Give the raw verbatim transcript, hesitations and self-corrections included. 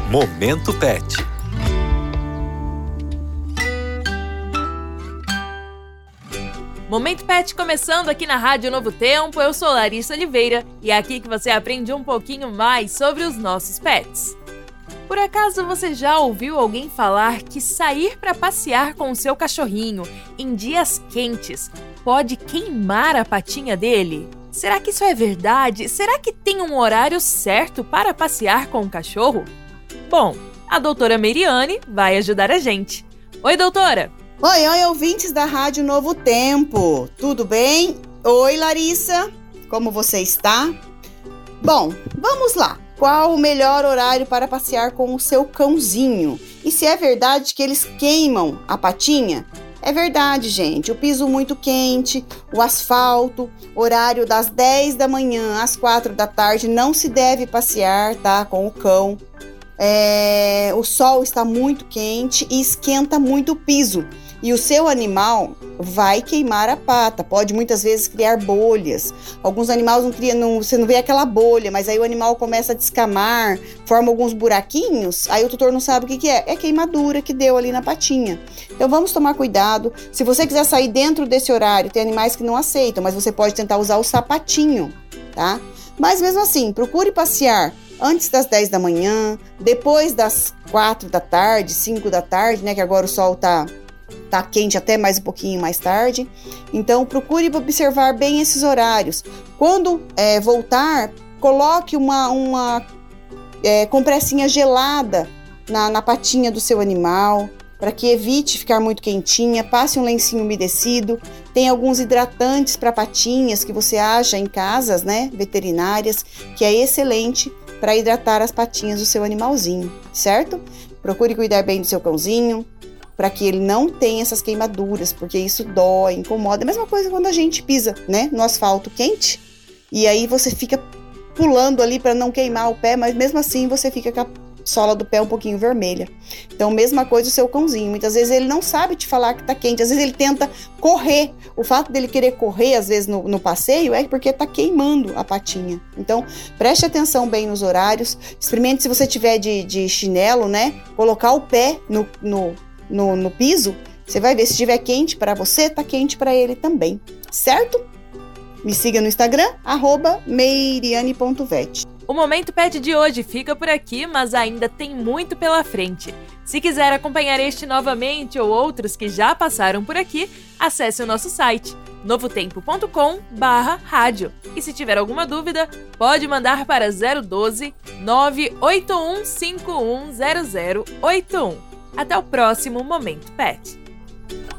Momento Pet. Momento Pet começando aqui na Rádio Novo Tempo. Eu sou Larissa Oliveira e é aqui que você aprende um pouquinho mais sobre os nossos pets. Por acaso você já ouviu alguém falar que sair para passear com o seu cachorrinho em dias quentes pode queimar a patinha dele? Será que isso é verdade? Será que tem um horário certo para passear com o cachorro? Bom, a doutora Meiriane vai ajudar a gente. Oi, doutora! Oi, oi, ouvintes da Rádio Novo Tempo, tudo bem? Oi, Larissa, como você está? Bom, vamos lá. Qual o melhor horário para passear com o seu cãozinho? E se é verdade que eles queimam a patinha? É verdade, gente. O piso muito quente, o asfalto, horário das dez da manhã às quatro da tarde, não se deve passear, tá, com o cão. É, o sol está muito quente e esquenta muito o piso. E o seu animal vai queimar a pata, pode muitas vezes criar bolhas. Alguns animais não criam, não, você não vê aquela bolha, mas aí o animal começa a descamar, forma alguns buraquinhos, aí o tutor não sabe o que, que é. É queimadura que deu ali na patinha. Então vamos tomar cuidado. Se você quiser sair dentro desse horário, tem animais que não aceitam, mas você pode tentar usar o sapatinho, tá? Mas mesmo assim, procure passear antes das dez da manhã, depois das quatro da tarde, cinco da tarde, né, que agora o sol tá... Tá quente até mais um pouquinho mais tarde. Então, procure observar bem esses horários. Quando é, voltar, coloque uma, uma é, compressinha gelada na, na patinha do seu animal, para que evite ficar muito quentinha. Passe um lencinho umedecido. Tem alguns hidratantes para patinhas que você acha em casas, né, veterinárias, que é excelente para hidratar as patinhas do seu animalzinho, certo? Procure cuidar bem do seu cãozinho, para que ele não tenha essas queimaduras, porque isso dói, incomoda. É a mesma coisa quando a gente pisa, né, no asfalto quente, e aí você fica pulando ali para não queimar o pé, mas mesmo assim você fica com a sola do pé um pouquinho vermelha. Então, mesma coisa o seu cãozinho. Muitas vezes ele não sabe te falar que tá quente, às vezes ele tenta correr. O fato dele querer correr, às vezes, no, no passeio, é porque tá queimando a patinha. Então, preste atenção bem nos horários. Experimente, se você tiver de, de chinelo, né, colocar o pé no... no No, no piso, você vai ver, se estiver quente para você, tá quente para ele também, certo? Me siga no Instagram, arroba meiriane ponto vet. O Momento Pet de hoje fica por aqui, mas ainda tem muito pela frente. Se quiser acompanhar este novamente ou outros que já passaram por aqui, acesse o nosso site novotempo ponto com barra rádio. E se tiver alguma dúvida, pode mandar para zero doze, nove oito um cinco um zero zero oito um. Até o próximo Momento Pet.